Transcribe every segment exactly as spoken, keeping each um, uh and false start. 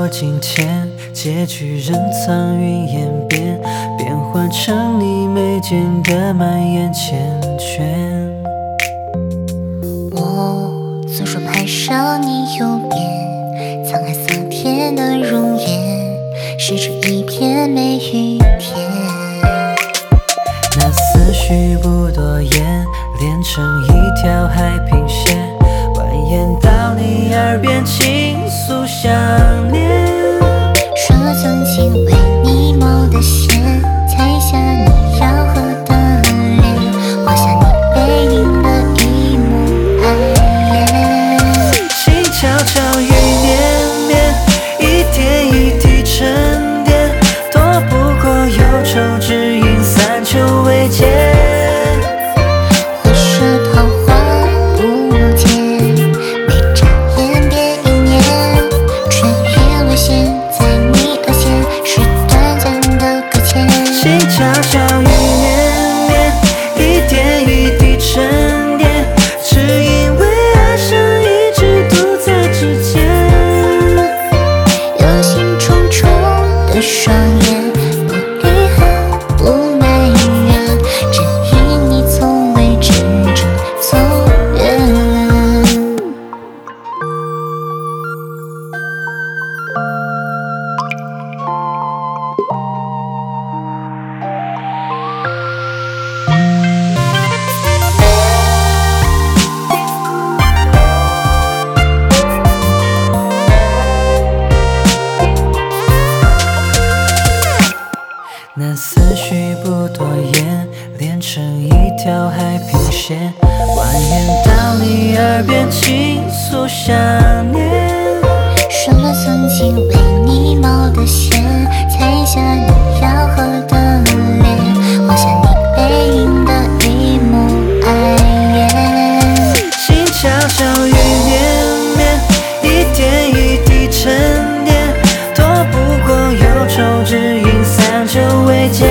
今天，结局任苍云烟变，变换成你眉间的满眼缱绻。 我左手拍手你右边，沧海桑田的容颜，诗出一片美与甜。 那思绪不多言，连成一条海平线，蜿蜒到你耳边倾诉想念。 说曾经为你冒的险，踩下你柔和的脸，画下你背影的一幕爱恋。 心悄悄，雨绵绵，一点一滴沉淀，躲不过忧愁只因三秋未见。 回首桃花不见，每眨眼别一年，春雨微咸，在你额前是短暂的搁浅。 心悄悄，雨绵绵，一点一滴沉淀，只因为爱上一直独在指尖。 忧心忡忡的双眼，不遗憾不埋怨，只因你从未真正走远。 那思绪不多言，连成一条海平线，蜿蜒到你耳边倾诉想念。 说了曾经为你冒的险，踩下你柔和的脸，画下你背影的一幕爱恋。 心悄悄，雨绵绵，一点一滴沉淀，躲不过忧愁只因三秋未见。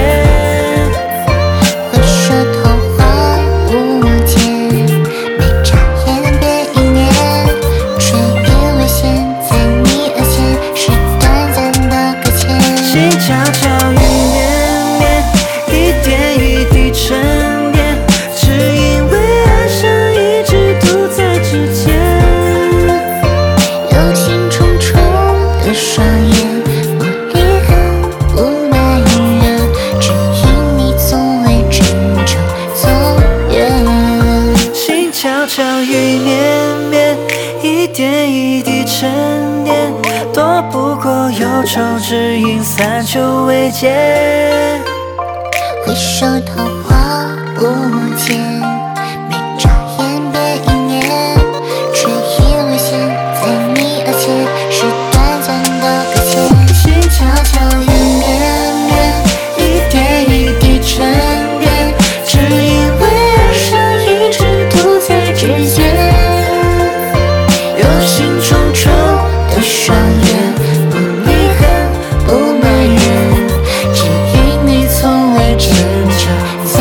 回首桃花无间，每眨眼别一年，春雨微咸，在你额前是短暂的搁浅。 心悄悄，雨绵绵，一点一滴沉淀，只因为爱上一直独在指尖。 忧心忡忡的双眼，不遗憾不埋怨，只因你从未真正走远。 心悄悄，雨绵绵，一点一滴沉淀，躲不过忧愁只因三秋未见。 回首桃花无间，每眨眼别一年，春雨微咸，在你额前是短暂的搁浅。 心悄悄，雨绵绵，一点一滴沉淀，只因为爱上一直独在指尖。忧心忡忡的双眼，不遗憾不埋怨，只因你从未真正走